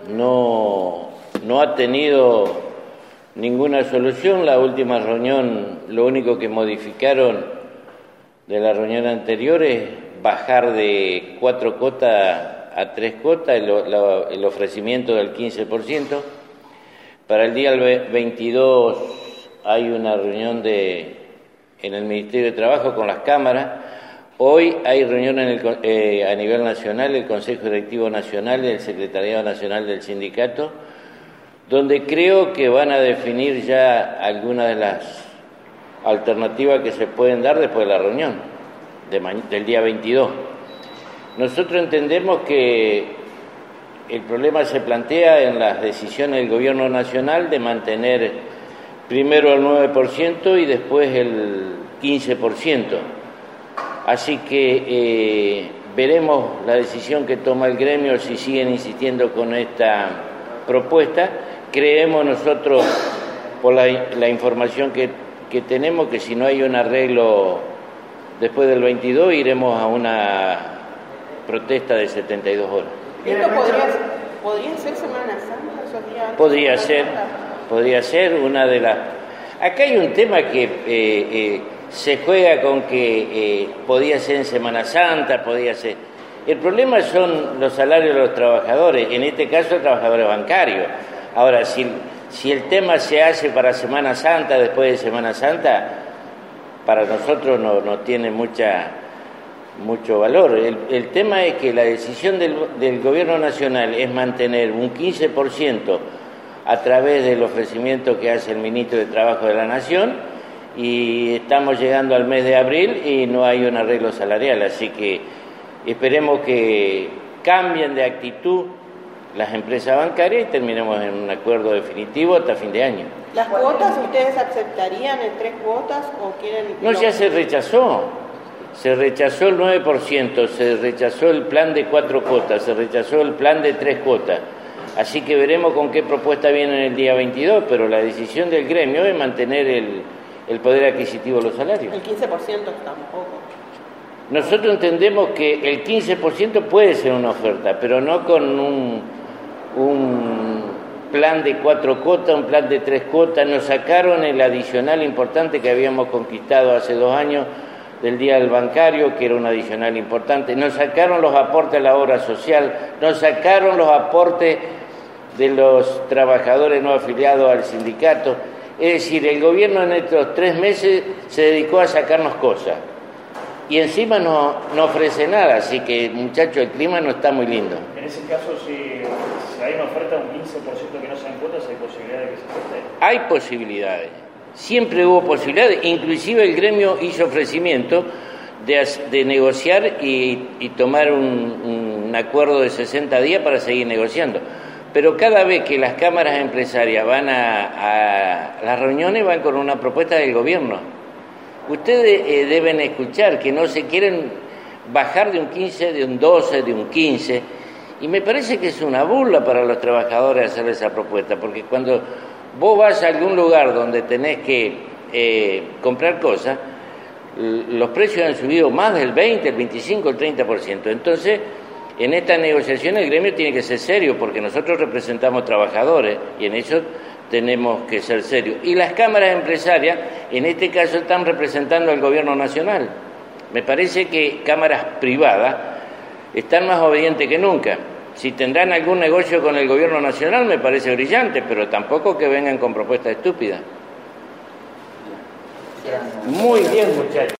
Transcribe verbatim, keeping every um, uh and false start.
no, no ha tenido ninguna solución. La última reunión, lo único que modificaron de la reunión anterior es bajar de cuatro cotas a tres cotas el, la, el ofrecimiento del quince por ciento. Para el día veintidós hay una reunión de, en el Ministerio de Trabajo con las cámaras. Hoy hay reunión en el, eh, a nivel nacional, el Consejo Directivo Nacional y el Secretariado Nacional del Sindicato, donde creo que van a definir ya algunas de las alternativas que se pueden dar después de la reunión de del día veintidós. Nosotros entendemos que el problema se plantea en las decisiones del Gobierno Nacional de mantener primero el nueve por ciento y después el quince por ciento. Así que eh, veremos la decisión que toma el gremio, si siguen insistiendo con esta propuesta. Creemos nosotros, por la, la información que, que tenemos, que si no hay un arreglo después del veintidós, iremos a una protesta de setenta y dos horas. ¿Esto podría, podría ser Semana Santa? Esos días podría ser, podría ser una de las... Acá hay un tema que... Eh, eh, se juega con que eh, podía ser en Semana Santa, podía ser... El problema son los salarios de los trabajadores, en este caso trabajadores bancarios. Ahora, si, si el tema se hace para Semana Santa, después de Semana Santa, para nosotros no, no tiene mucha, mucho valor. El, el tema es que la decisión del, del Gobierno Nacional es mantener un quince por ciento a través del ofrecimiento que hace el Ministro de Trabajo de la Nación, y estamos llegando al mes de abril y no hay un arreglo salarial, así que esperemos que cambien de actitud las empresas bancarias y terminemos en un acuerdo definitivo hasta fin de año. ¿Las cuotas ustedes aceptarían en tres cuotas o quieren...? No, ya se rechazó, se rechazó el nueve por ciento, se rechazó el plan de cuatro cuotas, se rechazó el plan de tres cuotas, así que veremos con qué propuesta viene en el día veintidós, pero la decisión del gremio es mantener el el poder adquisitivo de los salarios. El quince por ciento tampoco. Nosotros entendemos que el quince por ciento puede ser una oferta, pero no con un, un plan de cuatro cuotas, un plan de tres cuotas. Nos sacaron el adicional importante que habíamos conquistado hace dos años del Día del Bancario, que era un adicional importante. Nos sacaron los aportes a la obra social, nos sacaron los aportes de los trabajadores no afiliados al sindicato. Es decir, el gobierno en estos tres meses se dedicó a sacarnos cosas y encima no, no ofrece nada, así que, muchachos, el clima no está muy lindo. En ese caso, si, si hay una oferta de un quince por ciento que no sean cuotas, ¿hay posibilidad de que se acepte? Hay posibilidades, siempre hubo posibilidades, inclusive el gremio hizo ofrecimiento de, de negociar y, y tomar un, un acuerdo de sesenta días para seguir negociando. Pero cada vez que las cámaras empresarias van a, a las reuniones, van con una propuesta del gobierno. Ustedes eh, deben escuchar que no se quieren bajar de un quince, de un doce, de un quince, y me parece que es una burla para los trabajadores hacer esa propuesta, porque cuando vos vas a algún lugar donde tenés que eh, comprar cosas, los precios han subido más del veinte, el veinticinco, el treinta por ciento. Entonces, en esta negociación el gremio tiene que ser serio, porque nosotros representamos trabajadores y en eso tenemos que ser serios. Y las cámaras empresarias, en este caso, están representando al gobierno nacional. Me parece que cámaras privadas están más obedientes que nunca. Si tendrán algún negocio con el gobierno nacional, me parece brillante, pero tampoco que vengan con propuestas estúpidas. Muy bien, muchachos.